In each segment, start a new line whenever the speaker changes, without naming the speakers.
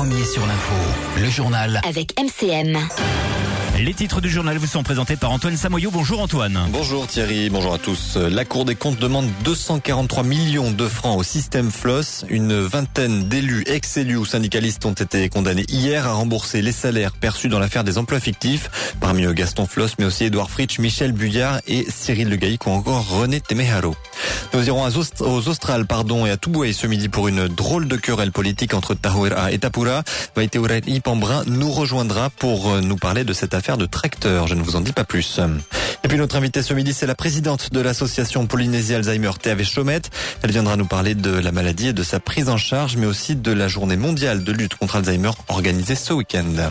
premier sur l'info. Le journal
avec MCM.
Les titres du journal vous sont présentés par Antoine Samoyau. Bonjour Antoine.
Bonjour Thierry, bonjour à tous. La Cour des comptes demande 243 millions de francs au système Floss. Une vingtaine d'élus, ex-élus ou syndicalistes ont été condamnés hier à rembourser les salaires perçus dans l'affaire des emplois fictifs. Parmi eux Gaston Floss, mais aussi Édouard Fritsch, Michel Buyard et Cyril Le Gaïc ou encore René Temeharo. Nous irons aux Australes et à Tubuai ce midi pour une drôle de querelle politique entre Tahoeraa et Tapura. Vaïté Ourari Pambrin nous rejoindra pour nous parler de cette affaire de tracteur. Je ne vous en dis pas plus. Et puis notre invitée ce midi, c'est la présidente de l'association Polynésie Alzheimer, Théave Chomette. Elle viendra nous parler de la maladie et de sa prise en charge, mais aussi de la journée mondiale de lutte contre Alzheimer organisée ce week-end.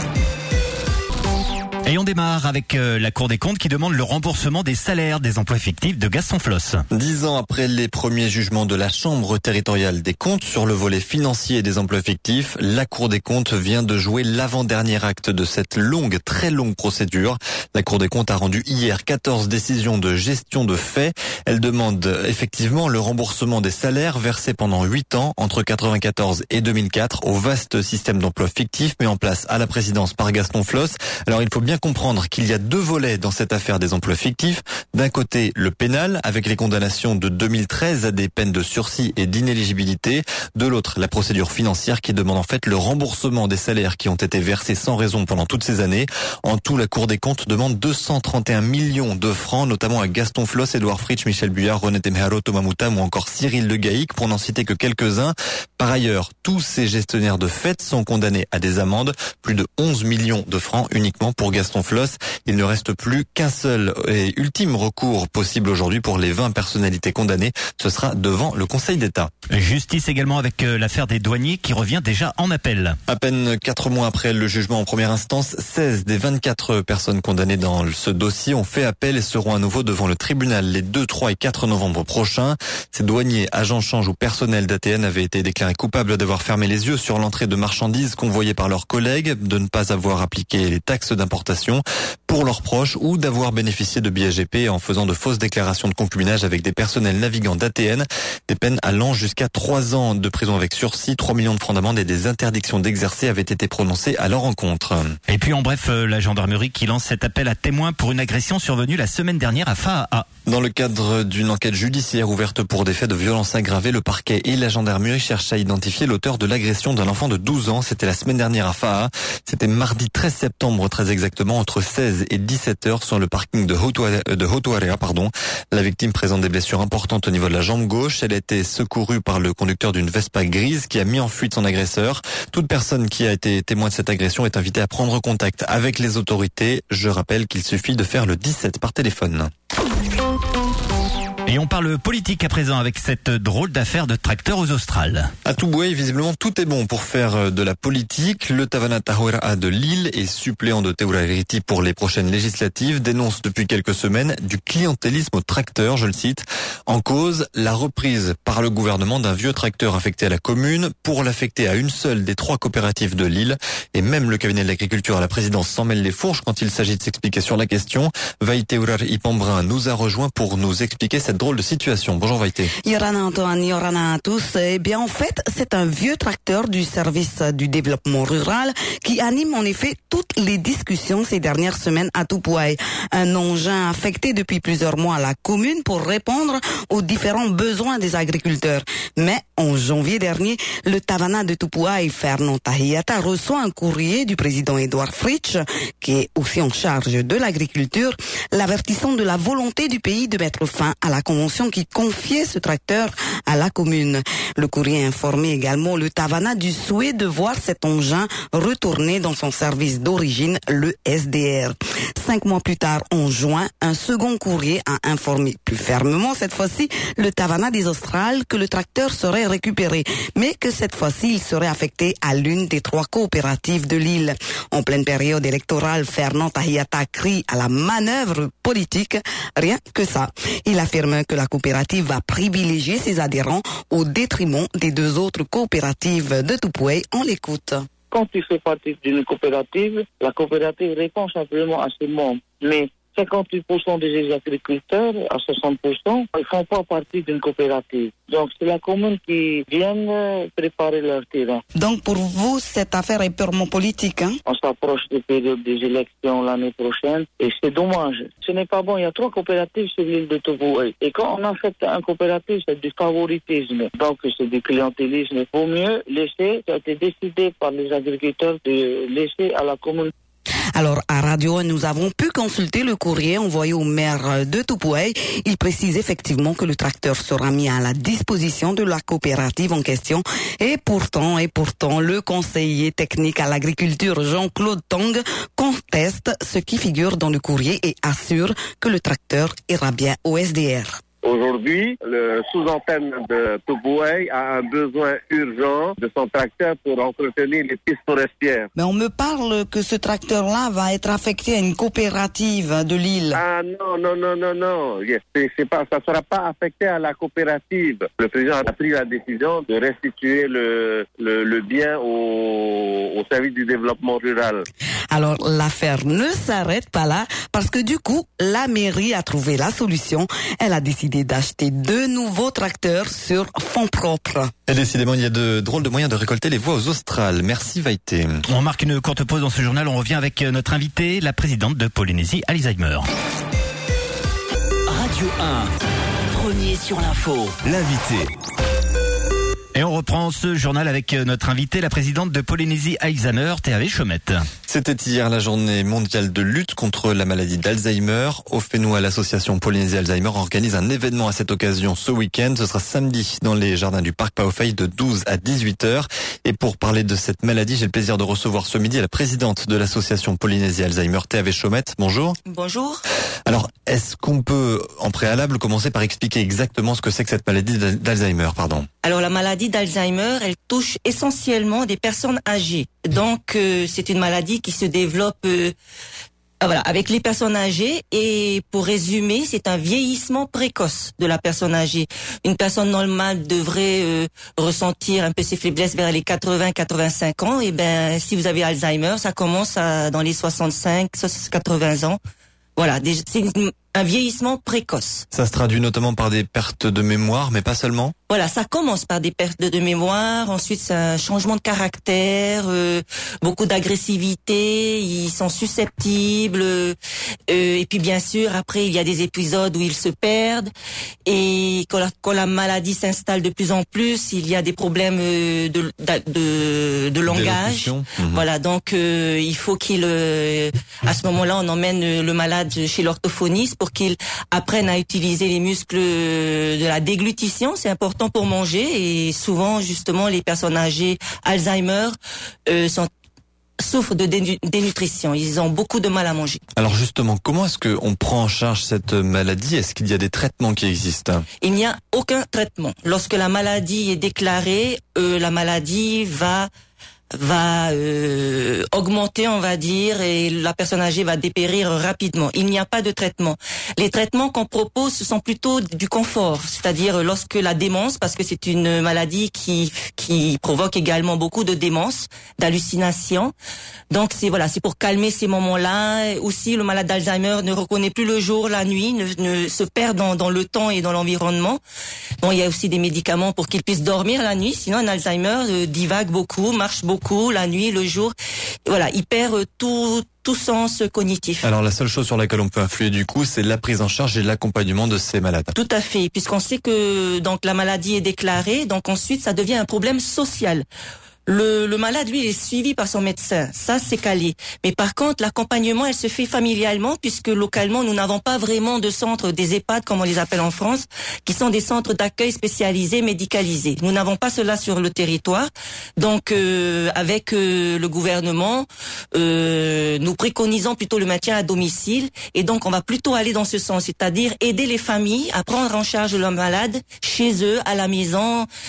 Et on démarre avec la Cour des comptes qui demande le remboursement des salaires des emplois fictifs de Gaston Floss.
10 ans après les premiers jugements de la Chambre territoriale des comptes sur le volet financier des emplois fictifs, la Cour des comptes vient de jouer l'avant-dernier acte de cette très longue procédure. La Cour des comptes a rendu hier 14 décisions de gestion de fait. Elle demande effectivement le remboursement des salaires versés pendant 8 ans, entre 1994 et 2004, au vaste système d'emplois fictifs mis en place à la présidence par Gaston Floss. Alors il faut bien comprendre qu'il y a deux volets dans cette affaire des emplois fictifs. D'un côté, le pénal, avec les condamnations de 2013 à des peines de sursis et d'inéligibilité. De l'autre, la procédure financière qui demande en fait le remboursement des salaires qui ont été versés sans raison pendant toutes ces années. En tout, la Cour des comptes demande 231 millions de francs, notamment à Gaston Floss, Édouard Fritsch, Michel Buyard, René Temeharo, Thomas Moutam ou encore Cyril Le Gaïc, pour n'en citer que quelques-uns. Par ailleurs, tous ces gestionnaires de fait sont condamnés à des amendes, plus de 11 millions de francs uniquement pour Gaston Floss. Il ne reste plus qu'un seul et ultime recours possible aujourd'hui pour les 20 personnalités condamnées. Ce sera devant le Conseil d'État.
Justice également avec l'affaire des douaniers qui revient déjà en appel.
À peine 4 mois après le jugement en première instance, 16 des 24 personnes condamnées dans ce dossier ont fait appel et seront à nouveau devant le tribunal les 2, 3 et 4 novembre prochains. Ces douaniers, agents change ou personnel d'ATN avaient été déclarés coupables d'avoir fermé les yeux sur l'entrée de marchandises convoyées par leurs collègues, de ne pas avoir appliqué les taxes d'importation pour leurs proches ou d'avoir bénéficié de billets GP en faisant de fausses déclarations de concubinage avec des personnels navigants d'ATN. Des peines allant jusqu'à 3 ans de prison avec sursis, 3 millions de francs d'amende et des interdictions d'exercer avaient été prononcées à leur encontre.
Et puis en bref, la gendarmerie qui lance cet appel à témoins pour une agression survenue la semaine dernière à Faa'a.
Dans le cadre d'une enquête judiciaire ouverte pour des faits de violence aggravée, le parquet et la gendarmerie cherchent à identifier l'auteur de l'agression d'un enfant de 12 ans. C'était la semaine dernière à Faa'a. C'était mardi 13 septembre, très exactement, entre 16 et 17 heures sur le parking de Hotuarea. La victime présente des blessures importantes au niveau de la jambe gauche. Elle a été secourue par le conducteur d'une Vespa grise qui a mis en fuite son agresseur. Toute personne qui a été témoin de cette agression est invitée à prendre contact avec les autorités. Je rappelle qu'il suffit de faire le 17 par téléphone.
Et on parle politique à présent avec cette drôle d'affaire de tracteur aux Australes.
À Tubuai, visiblement, tout est bon pour faire de la politique. Le Tavana Tahoeraa de Lille et suppléant de Te Urairiti pour les prochaines législatives dénonce depuis quelques semaines du clientélisme au tracteur, je le cite. En cause, la reprise par le gouvernement d'un vieux tracteur affecté à la commune pour l'affecter à une seule des 3 coopératives de Lille. Et même le cabinet de l'agriculture à la présidence s'en mêle les fourches quand il s'agit de s'expliquer sur la question. Vaïté Ourari Pambrin nous a rejoint pour nous expliquer cette drôle de situation. Bonjour Vaïté.
Yorana Antoine, Yorana à tous. Eh bien, en fait, c'est un vieux tracteur du service du développement rural qui anime en effet toutes les discussions ces dernières semaines à Tupuai. Un engin affecté depuis plusieurs mois à la commune pour répondre aux différents besoins des agriculteurs. Mais en janvier dernier, le Tavana de Tupuai, Fernand Tahiata, reçoit un courrier du président Édouard Fritsch, qui est aussi en charge de l'agriculture, l'avertissant de la volonté du pays de mettre fin à la convention qui confiait ce tracteur à la commune. Le courrier informait également le Tavana du souhait de voir cet engin retourner dans son service d'origine, le SDR. 5 mois plus tard, en juin, un second courrier a informé plus fermement cette fois-ci le Tavana des Australes que le tracteur serait récupéré, mais que cette fois-ci il serait affecté à l'une des 3 coopératives de l'île. En pleine période électorale, Fernand Tahiata crie à la manœuvre politique, rien que ça. Il affirme que la coopérative va privilégier ses adhérents au détriment des 2 autres coopératives de Tupuai. On l'écoute.
Quand tu fais partie d'une coopérative, la coopérative répond simplement à ses membres. Mais
58% des agriculteurs, à 60%, ils font pas partie d'une coopérative. Donc, c'est la commune qui vient préparer leur terrain.
Donc, pour vous, cette affaire est purement politique, hein?
On s'approche des périodes des élections l'année prochaine et c'est dommage. Ce n'est pas bon. Il y a 3 coopératives sur l'île de Toboué. Et quand on a fait un coopérative, c'est du favoritisme. Donc, c'est du clientélisme. Il vaut mieux laisser, ça a été décidé par les agriculteurs de laisser à la commune.
Alors, à Radio, nous avons pu consulter le courrier envoyé au maire de Tupoué. Il précise effectivement que le tracteur sera mis à la disposition de la coopérative en question. Et pourtant, le conseiller technique à l'agriculture, Jean-Claude Tong, conteste ce qui figure dans le courrier et assure que le tracteur ira bien au SDR.
Aujourd'hui, le sous-antenne de Toboué a un besoin urgent de son tracteur pour entretenir les pistes forestières.
Mais on me parle que ce tracteur-là va être affecté à une coopérative de l'île.
Ah non. C'est pas, ça sera pas affecté à la coopérative. Le président a pris la décision de restituer le bien au service du développement rural.
Alors, l'affaire ne s'arrête pas là parce que du coup, la mairie a trouvé la solution. Elle a décidé d'acheter 2 nouveaux tracteurs sur fonds propres.
Et décidément, il y a de drôles de moyens de récolter les voix aux Australes. Merci Vaïté.
On marque une courte pause dans ce journal. On revient avec notre invitée, la présidente de Polynésie, Alzheimer.
Radio 1, premier sur l'info.
L'invité.
Et on reprend ce journal avec notre invitée, la présidente de Polynésie Alzheimer, Théavé Chaumette.
C'était hier la journée mondiale de lutte contre la maladie d'Alzheimer. Au FENOA, l'association Polynésie Alzheimer organise un événement à cette occasion ce week-end. Ce sera samedi dans les jardins du parc Paofei de 12 à 18h. Et pour parler de cette maladie, j'ai le plaisir de recevoir ce midi la présidente de l'association Polynésie Alzheimer, Théavé Chaumette. Bonjour.
Bonjour.
Alors, est-ce qu'on peut, en préalable, commencer par expliquer exactement ce que c'est que cette maladie d'Alzheimer,
Alors, la maladie d'Alzheimer, elle touche essentiellement des personnes âgées. Donc, c'est une maladie qui se développe avec les personnes âgées. Et pour résumer, c'est un vieillissement précoce de la personne âgée. Une personne normale devrait ressentir un peu ses faiblesses vers les 80-85 ans. Et ben, si vous avez Alzheimer, ça commence dans les 65-80 ans. Voilà, c'est un vieillissement précoce.
Ça se traduit notamment par des pertes de mémoire, mais pas seulement.
Voilà, ça commence par des pertes de mémoire, ensuite c'est un changement de caractère, beaucoup d'agressivité, ils sont susceptibles, et puis bien sûr après il y a des épisodes où ils se perdent, et quand la maladie s'installe de plus en plus, il y a des problèmes de langage. Voilà, donc il faut à ce moment-là on emmène le malade chez l'orthophoniste pour qu'il apprenne à utiliser les muscles de la déglutition, c'est important pour manger, et souvent justement les personnes âgées Alzheimer souffrent de dénutrition, ils ont beaucoup de mal à manger.
Alors justement, comment est-ce qu'on prend en charge cette maladie? Est-ce qu'il y a des traitements qui existent?
Il n'y a aucun traitement. Lorsque la maladie est déclarée, la maladie va augmenter, on va dire, et la personne âgée va dépérir rapidement. Il n'y a pas de traitement. Les traitements qu'on propose, ce sont plutôt du confort, c'est-à-dire lorsque la démence, parce que c'est une maladie qui provoque également beaucoup de démence, d'hallucinations. Donc c'est pour calmer ces moments-là. Aussi, le malade d'Alzheimer ne reconnaît plus le jour, la nuit, ne se perd dans le temps et dans l'environnement. Bon, il y a aussi des médicaments pour qu'il puisse dormir la nuit, sinon un Alzheimer divague beaucoup, marche beaucoup la nuit, le jour. Voilà, il perd tout sens cognitif.
Alors la seule chose sur laquelle on peut influer du coup, c'est la prise en charge et l'accompagnement de ces malades.
Tout à fait, puisqu'on sait que donc la maladie est déclarée, donc ensuite ça devient un problème social. Le malade, lui, il est suivi par son médecin. Ça, c'est calé. Mais par contre, l'accompagnement, elle se fait familialement, puisque localement, nous n'avons pas vraiment de centres, des EHPAD, comme on les appelle en France, qui sont des centres d'accueil spécialisés, médicalisés. Nous n'avons pas cela sur le territoire. Donc, avec le gouvernement, nous préconisons plutôt le maintien à domicile. Et donc, on va plutôt aller dans ce sens, c'est-à-dire aider les familles à prendre en charge leur malade chez eux, à la maison,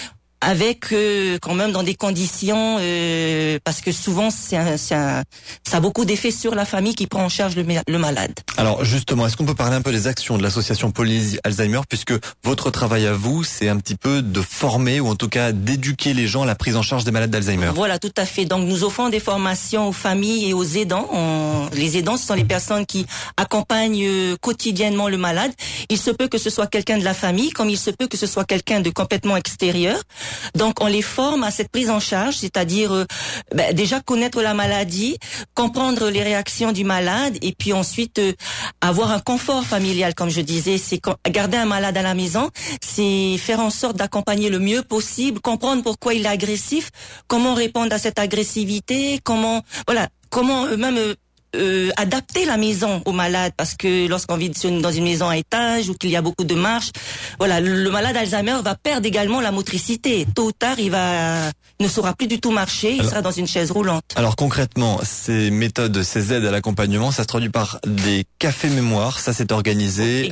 avec quand même dans des conditions parce que souvent ça a beaucoup d'effets sur la famille qui prend en charge le malade.
Alors justement, est-ce qu'on peut parler un peu des actions de l'association Polynésie Alzheimer, puisque votre travail à vous, c'est un petit peu de former ou en tout cas d'éduquer les gens à la prise en charge des malades d'Alzheimer.
Voilà, tout à fait. Donc nous offrons des formations aux familles et aux aidants. Les aidants, ce sont les personnes qui accompagnent quotidiennement le malade. Il se peut que ce soit quelqu'un de la famille, comme il se peut que ce soit quelqu'un de complètement extérieur. Donc on les forme à cette prise en charge, c'est-à-dire déjà connaître la maladie, comprendre les réactions du malade et puis ensuite avoir un confort familial, comme je disais. C'est garder un malade à la maison, c'est faire en sorte d'accompagner le mieux possible, comprendre pourquoi il est agressif, comment répondre à cette agressivité, comment même adapter la maison au malade, parce que lorsqu'on vit dans une maison à étage ou qu'il y a beaucoup de marches, voilà, le malade Alzheimer va perdre également la motricité. Tôt ou tard, il ne saura plus du tout marcher, il sera dans une chaise roulante.
Alors concrètement, ces méthodes, ces aides à l'accompagnement, ça se traduit par des cafés mémoire, ça c'est organisé.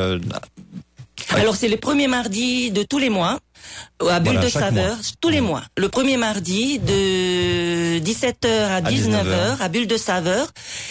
Alors c'est le premier mardi de tous les mois. À Bulle de Saveur, tous les mois. Le premier mardi de 17h à 19h à Bulle de Saveur.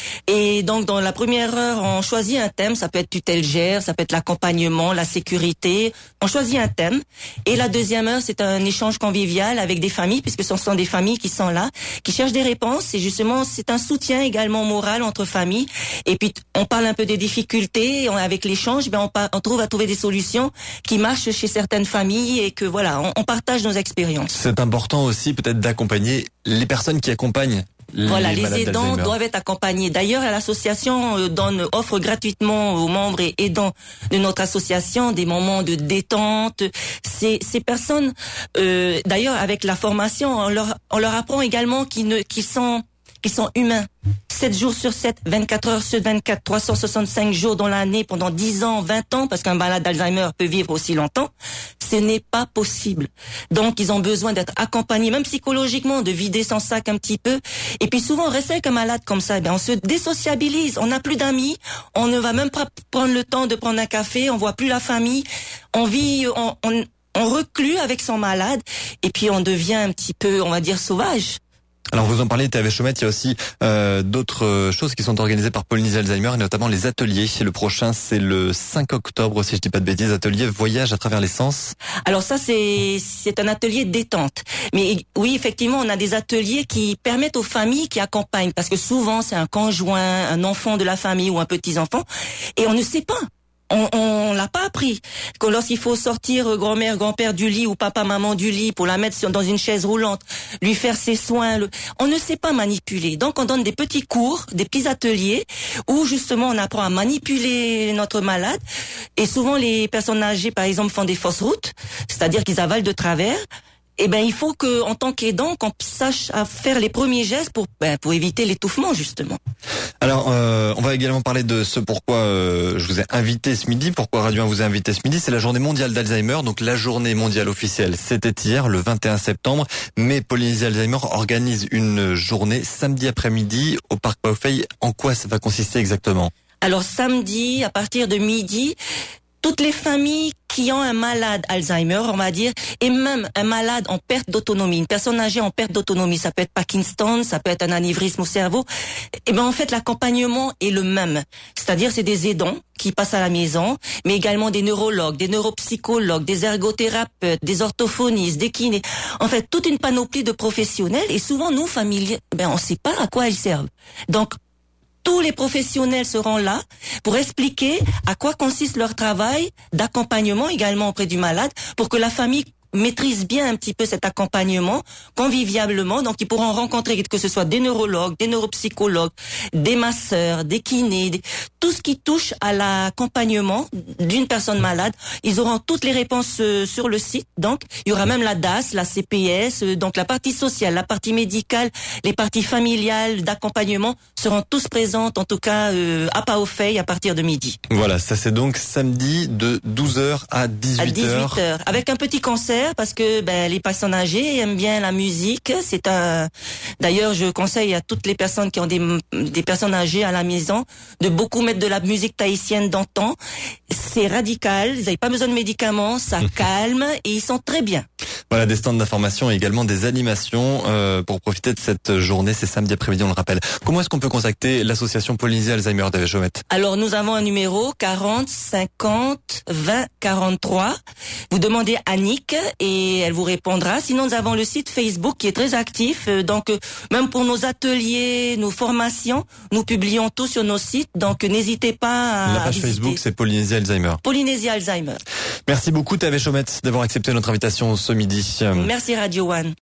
Et donc dans la première heure, on choisit un thème, ça peut être tutelle-gère, ça peut être l'accompagnement, la sécurité. On choisit un thème. Et la deuxième heure, c'est un échange convivial avec des familles, puisque ce sont des familles qui sont là, qui cherchent des réponses. Et justement, c'est un soutien également moral entre familles. Et puis on parle un peu des difficultés, avec l'échange, on trouve à trouver des solutions qui marchent chez certaines familles et que voilà, on partage nos expériences.
C'est important aussi peut-être d'accompagner les personnes qui accompagnent
les aidants doivent être accompagnés. D'ailleurs, l'association offre gratuitement aux membres et aidants de notre association des moments de détente. Ces personnes, d'ailleurs, avec la formation, on leur apprend également qu'ils sont humains. 7 jours sur 7, 24 heures sur 24, 365 jours dans l'année, pendant 10 ans, 20 ans, parce qu'un malade d'Alzheimer peut vivre aussi longtemps, ce n'est pas possible. Donc, ils ont besoin d'être accompagnés, même psychologiquement, de vider son sac un petit peu. Et puis souvent, on reste avec un malade comme ça, on se désociabilise, on n'a plus d'amis, on ne va même pas prendre le temps de prendre un café, on voit plus la famille, on vit, on reclue avec son malade, et puis on devient un petit peu, on va dire, sauvage.
Alors vous en parlez, TAV Chaumette, il y a aussi d'autres choses qui sont organisées par Polynésie Alzheimer, et notamment les ateliers. Le prochain, c'est le 5 octobre, si je dis pas de bêtises, atelier voyage à travers les sens.
Alors ça, c'est un atelier détente. Mais oui, effectivement, on a des ateliers qui permettent aux familles qui accompagnent, parce que souvent, c'est un conjoint, un enfant de la famille ou un petit-enfant, et on ne sait pas. On l'a pas appris. Que lorsqu'il faut sortir grand-mère, grand-père du lit ou papa, maman du lit pour la mettre dans une chaise roulante, lui faire ses soins, on ne sait pas manipuler. Donc on donne des petits cours, des petits ateliers où justement on apprend à manipuler notre malade. Et souvent les personnes âgées, par exemple, font des fausses routes, c'est-à-dire qu'ils avalent de travers. Il faut que, en tant qu'aidant, qu'on sache à faire les premiers gestes pour éviter l'étouffement, justement.
Alors, on va également parler de ce pourquoi je vous ai invité ce midi, pourquoi Radio 1 vous a invité ce midi. C'est la journée mondiale d'Alzheimer, donc la journée mondiale officielle, c'était hier, le 21 septembre. Mais Polynésie Alzheimer organise une journée samedi après-midi au Parc Paufey. En quoi ça va consister exactement?
Alors, samedi, à partir de midi, toutes les familles qui ont un malade Alzheimer, on va dire, et même un malade en perte d'autonomie, une personne âgée en perte d'autonomie, ça peut être Parkinson, ça peut être un anévrisme au cerveau, en fait, l'accompagnement est le même. C'est-à-dire, c'est des aidants qui passent à la maison, mais également des neurologues, des neuropsychologues, des ergothérapeutes, des orthophonistes, des kinés. En fait, toute une panoplie de professionnels, et souvent, nous, familles, on ne sait pas à quoi ils servent. Donc, tous les professionnels seront là pour expliquer à quoi consiste leur travail d'accompagnement également auprès du malade pour que la famille maîtrise bien un petit peu cet accompagnement convivialement. Donc, ils pourront rencontrer que ce soit des neurologues, des neuropsychologues, des masseurs, des kinés, tout ce qui touche à l'accompagnement d'une personne malade. Ils auront toutes les réponses sur le site. Donc, il y aura même la DAS, la CPS, donc la partie sociale, la partie médicale, les parties familiales d'accompagnement seront tous présentes, en tout cas à Paufey à partir de midi.
Voilà, ça c'est donc samedi de 12h à 18h.
À 18h, avec un petit concert faire parce que les personnes âgées aiment bien la musique. D'ailleurs, je conseille à toutes les personnes qui ont des personnes âgées à la maison de beaucoup mettre de la musique tahitienne d'antan. C'est radical, vous n'avez pas besoin de médicaments, ça calme et ils sont très bien.
Voilà, des stands d'information et également des animations pour profiter de cette journée. C'est samedi après-midi, on le rappelle. Comment est-ce qu'on peut contacter l'association Polynésie Alzheimer, David Chaumette?
Alors, nous avons un numéro 40 50 20 43. Vous demandez Annick et elle vous répondra. Sinon, nous avons le site Facebook qui est très actif. Donc, même pour nos ateliers, nos formations, nous publions tout sur nos sites. Donc, n'hésitez pas à
La page
visiter.
Facebook, c'est Polynésie Alzheimer.
Polynésie Alzheimer.
Merci beaucoup, David Chaumette, d'avoir accepté notre invitation ce midi.
Merci Radio One.